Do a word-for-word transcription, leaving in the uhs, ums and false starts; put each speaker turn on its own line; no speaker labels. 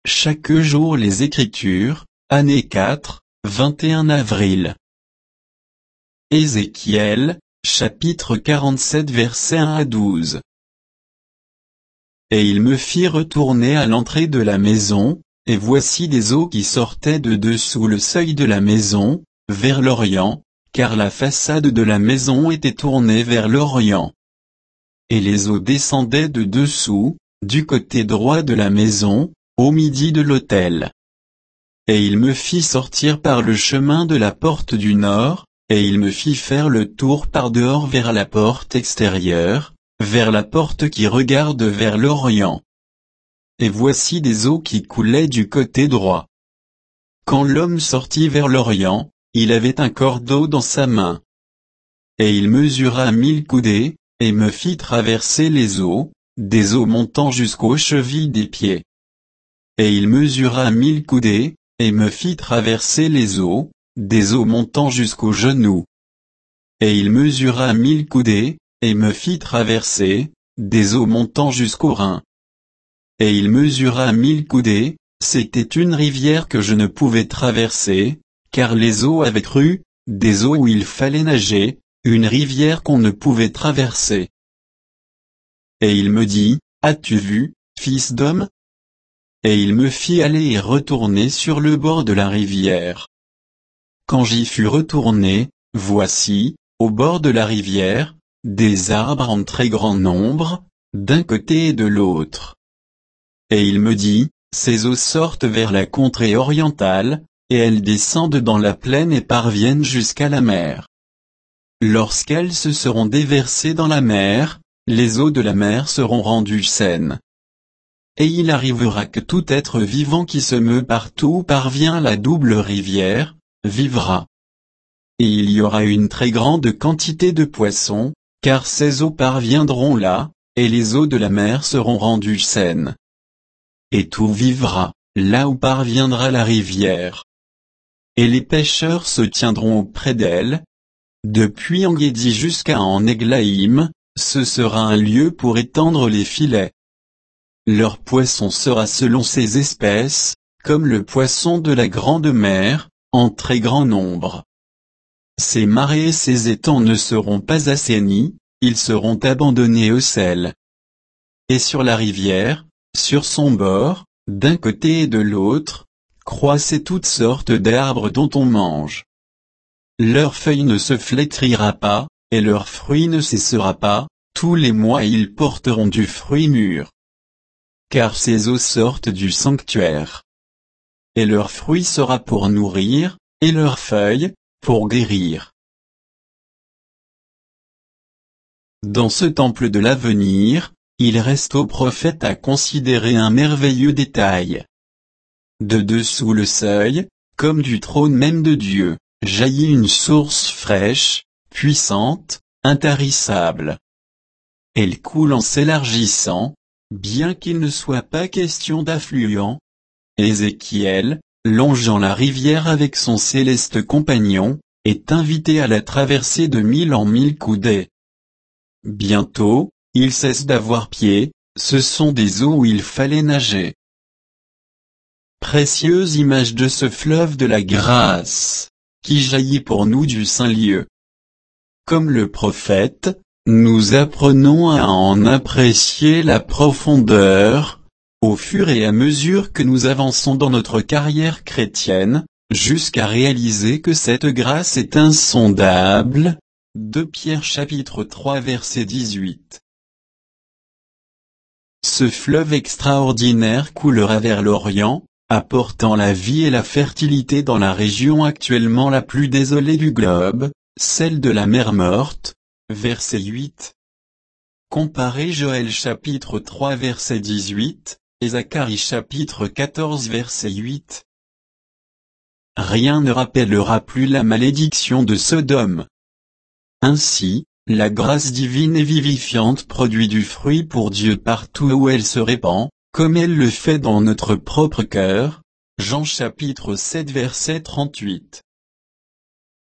chaque jour les Écritures, année quatre, vingt et un avril. Ézéchiel, chapitre quarante-sept versets un à douze. Et il me fit retourner à l'entrée de la maison, et voici des eaux qui sortaient de dessous le seuil de la maison, vers l'Orient, car la façade de la maison était tournée vers l'Orient. Et les eaux descendaient de dessous, du côté droit de la maison, au midi de l'autel. Et il me fit sortir par le chemin de la porte du nord, et il me fit faire le tour par dehors vers la porte extérieure, vers la porte qui regarde vers l'Orient. Et voici des eaux qui coulaient du côté droit. Quand l'homme sortit vers l'Orient, il avait un cordeau dans sa main. Et il mesura mille coudées, et me fit traverser les eaux, des eaux montant jusqu'aux chevilles des pieds. Et il mesura mille coudées, et me fit traverser les eaux, des eaux montant jusqu'aux genoux. Et il mesura mille coudées, et me fit traverser, des eaux montant jusqu'aux reins. Et il mesura mille coudées, c'était une rivière que je ne pouvais traverser, car les eaux avaient cru, des eaux où il fallait nager, une rivière qu'on ne pouvait traverser. Et il me dit, as-tu vu, fils d'homme? Et il me fit aller et retourner sur le bord de la rivière. Quand j'y fus retourné, voici, au bord de la rivière, des arbres en très grand nombre, d'un côté et de l'autre. Et il me dit, ces eaux sortent vers la contrée orientale, et elles descendent dans la plaine et parviennent jusqu'à la mer. Lorsqu'elles se seront déversées dans la mer, les eaux de la mer seront rendues saines. Et il arrivera que tout être vivant qui se meut partout où parvient la double rivière, vivra. Et il y aura une très grande quantité de poissons, car ces eaux parviendront là, et les eaux de la mer seront rendues saines. Et tout vivra, là où parviendra la rivière. Et les pêcheurs se tiendront auprès d'elle. Depuis En-Guédi jusqu'à En-Eglaïm, ce sera un lieu pour étendre les filets. Leur poisson sera selon ses espèces, comme le poisson de la grande mer, en très grand nombre. Ces marais et ces étangs ne seront pas assainis, ils seront abandonnés au sel. Et sur la rivière, sur son bord, d'un côté et de l'autre, croissaient toutes sortes d'arbres dont on mange. Leur feuille ne se flétrira pas, et leur fruit ne cessera pas, tous les mois ils porteront du fruit mûr. Car ces eaux sortent du sanctuaire. Et leur fruit sera pour nourrir, et leur feuille, pour guérir. Dans ce temple de l'avenir, il reste au prophète à considérer un merveilleux détail. De dessous le seuil, comme du trône même de Dieu, jaillit une source fraîche, puissante, intarissable. Elle coule en s'élargissant, bien qu'il ne soit pas question d'affluent. Ézéchiel, longeant la rivière avec son céleste compagnon, est invité à la traverser de mille en mille coudées. Bientôt, il cesse d'avoir pied, ce sont des eaux où il fallait nager. Précieuse image de ce fleuve de la grâce, qui jaillit pour nous du saint lieu. Comme le prophète, nous apprenons à en apprécier la profondeur, au fur et à mesure que nous avançons dans notre carrière chrétienne, jusqu'à réaliser que cette grâce est insondable. deux Pierre chapitre trois verset dix-huit. Ce fleuve extraordinaire coulera vers l'Orient, apportant la vie et la fertilité dans la région actuellement la plus désolée du globe, celle de la mer Morte. Verset huit. Comparez Joël chapitre trois verset dix-huit, et Zacharie chapitre quatorze verset huit. Rien ne rappellera plus la malédiction de Sodome. Ainsi, la grâce divine et vivifiante produit du fruit pour Dieu partout où elle se répand, comme elle le fait dans notre propre cœur. Jean chapitre sept verset trente-huit.